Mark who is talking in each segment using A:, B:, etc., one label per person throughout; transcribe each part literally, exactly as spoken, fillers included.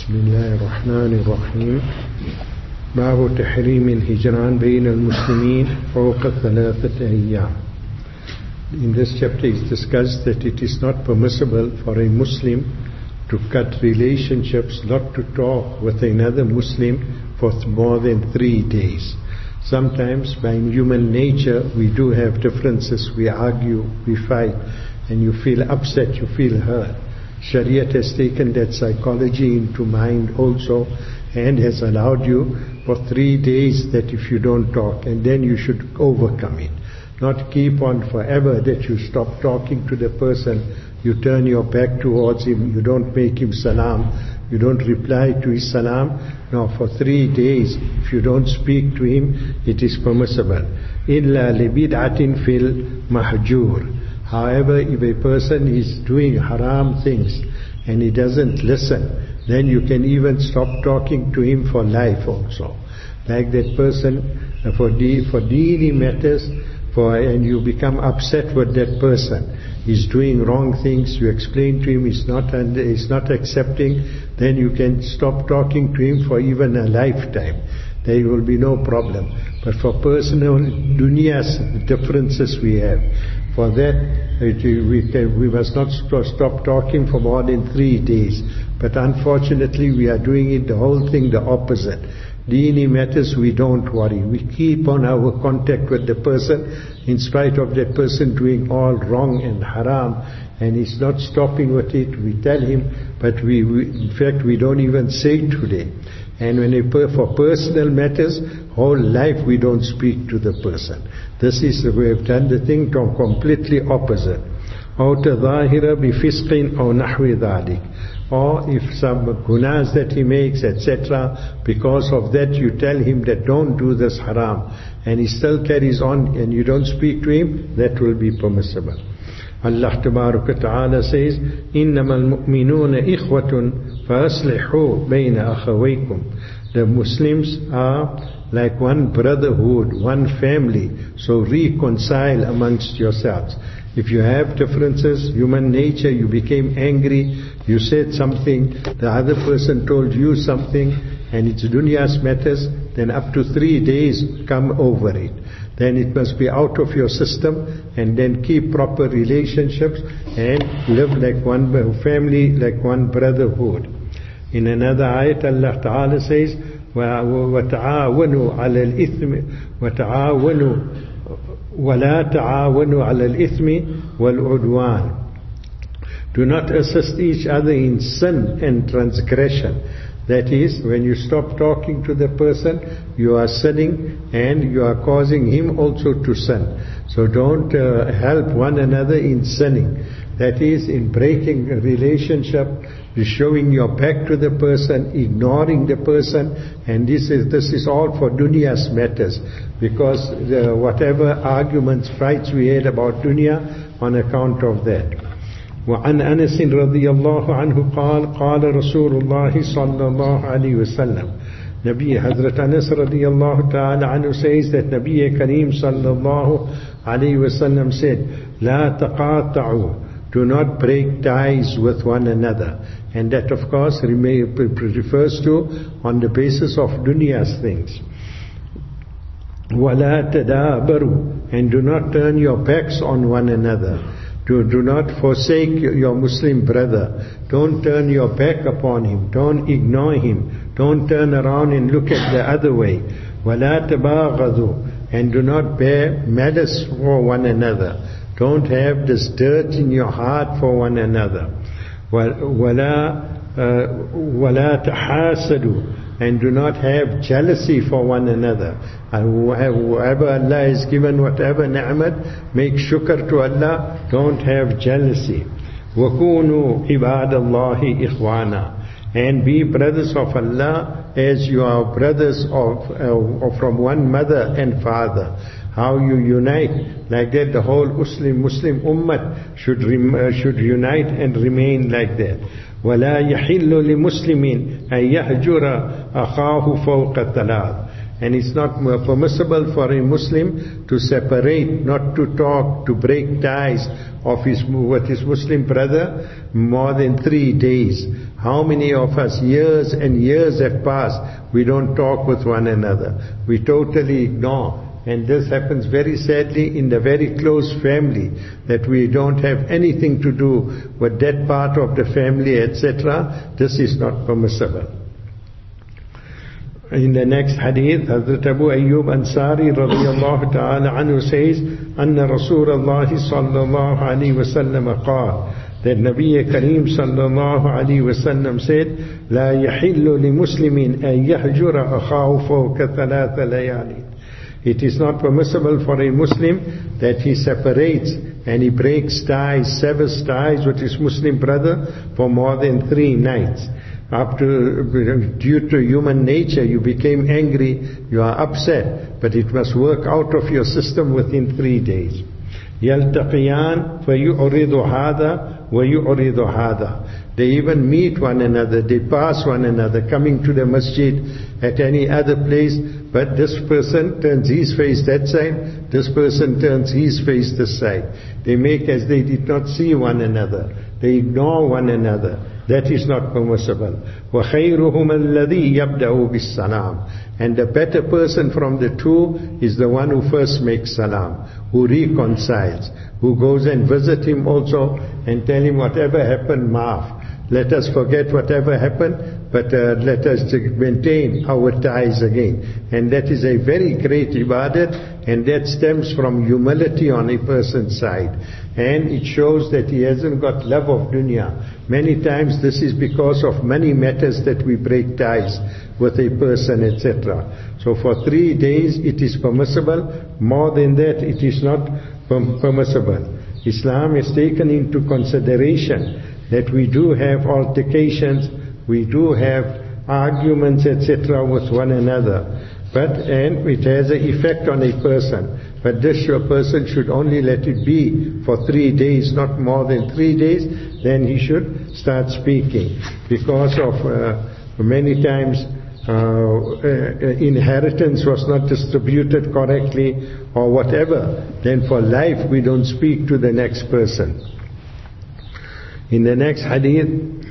A: بسم الله الرحمن الرحيم. باب تحريم الهجران بين المسلمين فوق ثلاثة أيام. In this chapter is discussed that it is not permissible for a Muslim to cut relationships, not to talk with another Muslim for more than three days. Sometimes by human nature we do have differences, we argue, we fight, and you feel upset, you feel hurt. Shariat has taken that psychology into mind also and has allowed you for three days that if you don't talk, and then you should overcome it. Not keep on forever that you stop talking to the person, you turn your back towards him, you don't make him salam, you don't reply to his salam. Now for three days, if you don't speak to him, it is permissible. إِلَّا لِبِدْعَةٍ فِي الْمَحْجُورِ. However, if a person is doing haram things and he doesn't listen, then you can even stop talking to him for life also. Like that person, uh, for de- for dealing matters, for and you become upset with that person. He's doing wrong things, you explain to him, he's not under, he's not accepting, then you can stop talking to him for even a lifetime. There will be no problem. But for personal dunyas differences we have, for that it, we, can, we must not stop talking for more than three days. But unfortunately we are doing it, the whole thing the opposite. Deeni matters we don't worry. We keep on our contact with the person in spite of that person doing all wrong and haram, and he's not stopping with it. We tell him, but we, we in fact we don't even say today. And when a, for personal matters, whole life we don't speak to the person. This is, we have done the thing completely opposite. أو تظاهر بفسق أو نحو ذلك. Or if some gunas that he makes, et cetera, because of that you tell him that don't do this haram, and he still carries on and you don't speak to him, that will be permissible. Allah Tabaraka Ta'ala says, إِنَّمَا الْمُؤْمِنُونَ إِخْوَةٌ فَأَصْلِحُوا بَيْنَ أَخَوَيْكُمْ. The Muslims are like one brotherhood, one family, so reconcile amongst yourselves. If you have differences, human nature, you became angry, you said something, the other person told you something, and it's dunya's matters, then up to three days come over it. Then it must be out of your system, and then keep proper relationships and live like one family, like one brotherhood. In another ayat, Allah Ta'ala says, وَتَعَاوَنُوا عَلَى الْإِثْمِ وَتَعَاوَنُوا وَلَا تَعَاوَنُوا عَلَى الْإِثْمِ وَالْعُدْوَانِ. Do not assist each other in sin and transgression. That is, when you stop talking to the person, you are sinning and you are causing him also to sin. So don't uh, help one another in sinning. That is, in breaking a relationship, showing your back to the person, ignoring the person, and this is this is all for dunya's matters, because the, whatever arguments, fights we had about dunya on account of that. وعن أنس رضي الله عنه قال قال رسول الله صلى الله عليه وسلم. Nabi Hazrat Anas رضي الله تعالى عنه says that Nabi Kareem صلى الله عليه وسلم said, لا تقاطعوا, do not break ties with one another. And that of course refers to on the basis of dunya's things. وَلَا تَدَابَرُوا, and do not turn your backs on one another. Do, do not forsake your Muslim brother. Don't turn your back upon him. Don't ignore him. Don't turn around and look at the other way. وَلَا تَبَاغَضُوا, and do not bear malice for one another. Don't have this dirt in your heart for one another. وَلَا وَلَا تَحَاسَدُوا, and do not have jealousy for one another. And whoever Allah has given whatever ni'mat, make shukr to Allah, don't have jealousy. وَكُونُوا عِبَادَ اللَّهِ إِخْوَانًا, and be brothers of Allah as you are brothers of uh, from one mother and father. How you unite, like that the whole Muslim Muslim ummah should rem, uh, should unite and remain like that. وَلَا يَحِلُّ لِمُسْلِمٍ أَن يَهْجُرَ أَخَاهُ فَوْقَ الثَّلَاثِ. And it's not permissible for a Muslim to separate, not to talk, to break ties of his, with his Muslim brother more than three days. How many of us, years and years have passed, we don't talk with one another. We totally ignore. And this happens very sadly in the very close family, that we don't have anything to do with that part of the family, et cetera. This is not permissible. In the next hadith, Hazrat Abu Ayyub Ansari radiyallahu ta'ala anhu says, Anna Rasulullah sallallahu alayhi wa sallam qala, that Nabi Kareem sallallahu alayhi wa sallam said, La yahillu li muslimin an yahjura akhahu fawqa thalatha layalin. It is not permissible for a Muslim that he separates and he breaks ties, severs ties with his Muslim brother for more than three nights. Up to, due to human nature, you became angry, you are upset, but it must work out of your system within three days. يَلْتَقِيَانْ فَيُعْرِضُ هَذَا وَيُعْرِضُ هَذَا. They even meet one another, they pass one another, coming to the masjid at any other place, but this person turns his face that side, this person turns his face this side. They make as they did not see one another. They ignore one another. That is not permissible. وَخَيْرُهُمَ الَّذِي يَبْدَأُ بِالسَّلَامِ. And the better person from the two is the one who first makes salam, who reconciles, who goes and visit him also and tell him whatever happened, maaf. Let us forget whatever happened, but uh, let us maintain our ties again. And that is a very great ibadat, and that stems from humility on a person's side. And it shows that he hasn't got love of dunya. Many times this is because of many matters that we break ties with a person, et cetera. So for three days it is permissible. More than that it is not permissible. Islam has taken into consideration that we do have altercations, we do have arguments, et cetera with one another. But, and it has an effect on a person. But this person should only let it be for three days, not more than three days, then he should start speaking. Because of uh, many times uh, uh, inheritance was not distributed correctly or whatever, then for life we don't speak to the next person. In the next hadith,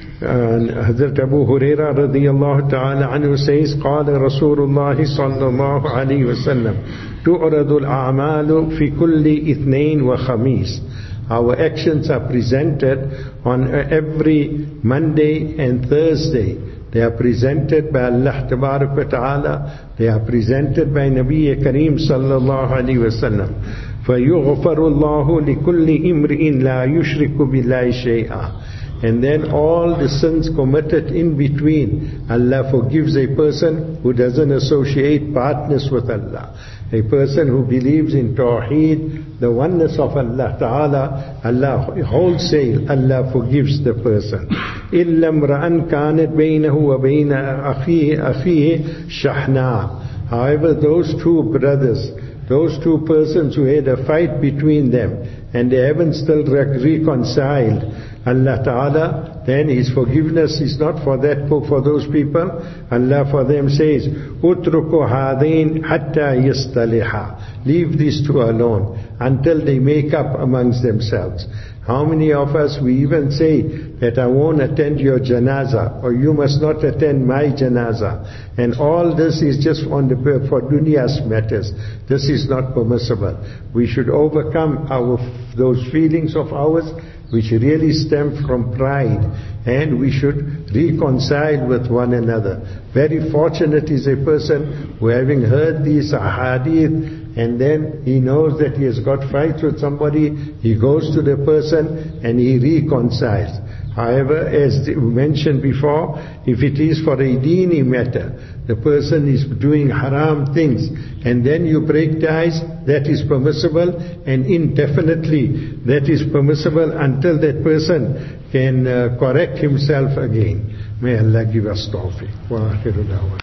A: uh, Hazrat Abu Huraira radiyallahu ta'ala anhu says, قال رسول الله صلى الله عليه وسلم تعرض الأعمال في كل اثنين وخميس. Our actions are presented on every Monday and Thursday. They are presented by Allah Tabarak wa Ta'ala. They are presented by Nabi Kareem sallallahu alayhi wa sallam. فَيُغْفَرُ اللَّهُ لِكُلِّ إِمْرِئٍ لَا يُشْرِكُ بِاللَّهِ شَيْئًا. And then all the sins committed in between, Allah forgives a person who doesn't associate partners with Allah. A person who believes in Tawheed, the oneness of Allah Ta'ala, Allah wholesale, Allah forgives the person. إِلَّا امْرَأً كَانَتْ بَيْنَهُ وَبَيْنَ أَخِيهِ أَخِيهِ شَحْنَاء. However, those two brothers, those two persons who had a fight between them and they haven't still reconciled, Allah Ta'ala, then His forgiveness is not for that, for those people. Allah for them says, "Utruku hadain hatta yastaliha." Leave these two alone until they make up amongst themselves. How many of us we even say that I won't attend your janaza, or you must not attend my janaza, and all this is just on the for dunya's matters. This is not permissible. We should overcome our those feelings of ours which really stem from pride, and we should reconcile with one another. Very fortunate is a person who, having heard these ahadith, and then he knows that he has got fights with somebody, he goes to the person and he reconciles. However, as mentioned before, if it is for a deeni matter, the person is doing haram things, and then you break ties, that is permissible, and indefinitely that is permissible until that person can uh, correct himself again. May Allah give us tawfiq. Wa akhiru da'wana.